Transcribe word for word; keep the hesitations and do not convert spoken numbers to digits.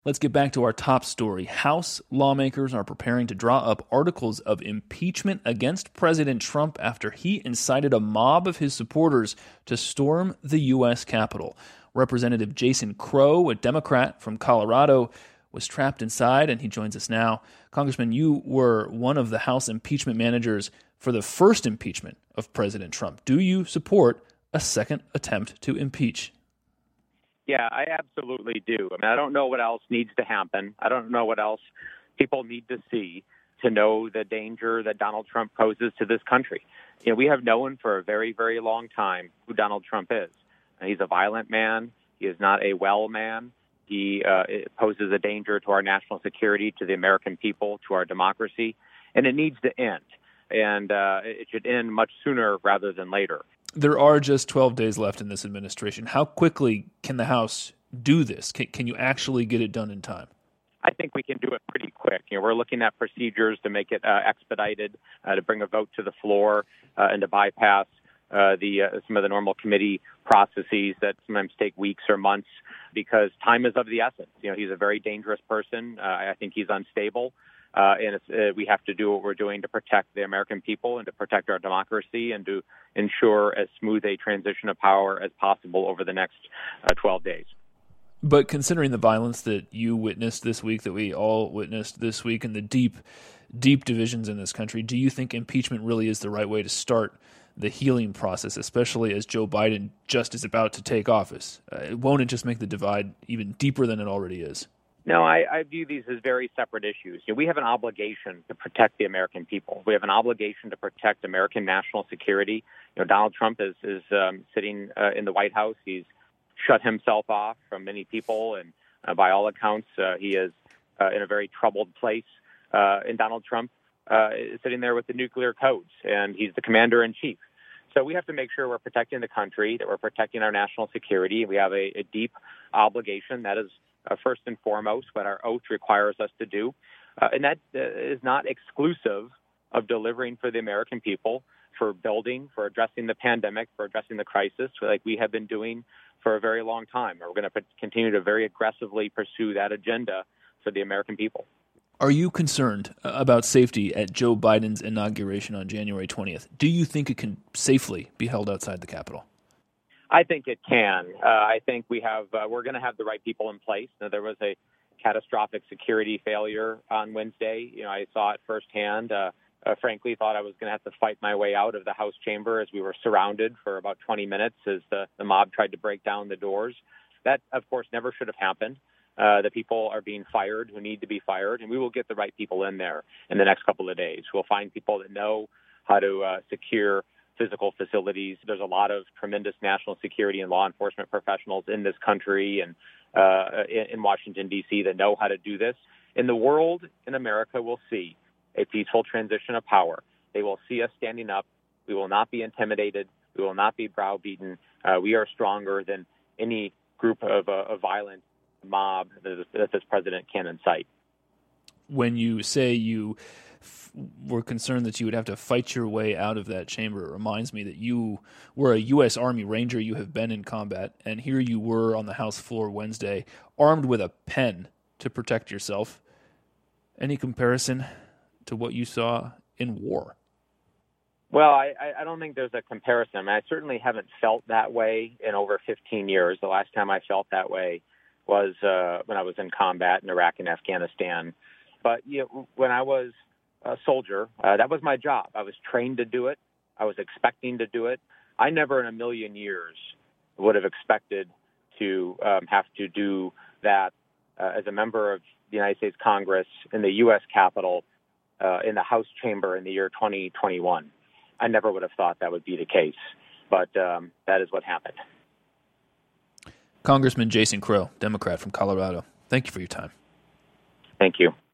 Let's get back to our top story. House lawmakers are preparing to draw up articles of impeachment against President Trump after he incited a mob of his supporters to storm the U S Capitol. Representative Jason Crow, a Democrat from Colorado, was trapped inside, and he joins us now. Congressman, you were one of the House impeachment managers for the first impeachment of President Trump. Do you support a second attempt to impeach? Yeah, I absolutely do. I mean, I don't know what else needs to happen. I don't know what else people need to see to know the danger that Donald Trump poses to this country. You know, we have known for a very, very long time who Donald Trump is. He's a violent man. He is not a well man. He uh, poses a danger to our national security, to the American people, to our democracy, and it needs to end. And uh, it should end much sooner rather than later. There are just twelve days left in this administration. How quickly can the House do this? Can, can you actually get it done in time? I think we can do it pretty quick. You know, we're looking at procedures to make it uh, expedited, uh, to bring a vote to the floor, uh, and to bypass uh, the uh, some of the normal committee processes that sometimes take weeks or months, because time is of the essence. You know, he's a very dangerous person. Uh, I think he's unstable. Uh, and it's, uh, we have to do what we're doing to protect the American people and to protect our democracy and to ensure as smooth a transition of power as possible over the next uh, twelve days. But considering the violence that you witnessed this week, that we all witnessed this week, and the deep, deep divisions in this country, do you think impeachment really is the right way to start the healing process, especially as Joe Biden just is about to take office? Uh, won't it just make the divide even deeper than it already is? No, I, I view these as very separate issues. You know, we have an obligation to protect the American people. We have an obligation to protect American national security. You know, Donald Trump is, is um, sitting uh, in the White House. He's shut himself off from many people, and uh, by all accounts, uh, he is uh, in a very troubled place. Uh, and Donald Trump uh, is sitting there with the nuclear codes, and he's the commander-in-chief. So we have to make sure we're protecting the country, that we're protecting our national security. We have a, a deep obligation. That is Uh, first and foremost, what our oath requires us to do. Uh, and that uh, is not exclusive of delivering for the American people, for building, for addressing the pandemic, for addressing the crisis, like we have been doing for a very long time. And we're going to continue to very aggressively pursue that agenda for the American people. Are you concerned about safety at Joe Biden's inauguration on January twentieth? Do you think it can safely be held outside the Capitol? I think it can. Uh, I think we have. Uh, we're going to have the right people in place. Now, there was a catastrophic security failure on Wednesday. You know, I saw it firsthand. Uh, uh, frankly, thought I was going to have to fight my way out of the House chamber as we were surrounded for about twenty minutes as the, the mob tried to break down the doors. That, of course, never should have happened. Uh, the people are being fired who need to be fired, and we will get the right people in there in the next couple of days. We'll find people that know how to uh, secure physical facilities. There's a lot of tremendous national security and law enforcement professionals in this country and uh, in, in Washington, D C that know how to do this. And the world in America will see a peaceful transition of power. They will see us standing up. We will not be intimidated. We will not be browbeaten. Uh, we are stronger than any group of a, a violent mob that, that this president can incite. When you say you were concerned that you would have to fight your way out of that chamber, it reminds me that you were a U S Army Ranger. You have been in combat, and here you were on the House floor Wednesday, armed with a pen to protect yourself. Any comparison to what you saw in war? Well, I, I don't think there's a comparison. I mean, I certainly haven't felt that way in over fifteen years. The last time I felt that way was uh, when I was in combat in Iraq and Afghanistan. But you know, when I was a soldier, uh, that was my job. I was trained to do it. I was expecting to do it. I never in a million years would have expected to um, have to do that uh, as a member of the United States Congress in the U S Capitol, uh, in the House chamber in the year twenty twenty-one. I never would have thought that would be the case, but um, that is what happened. Congressman Jason Crow, Democrat from Colorado, thank you for your time. Thank you.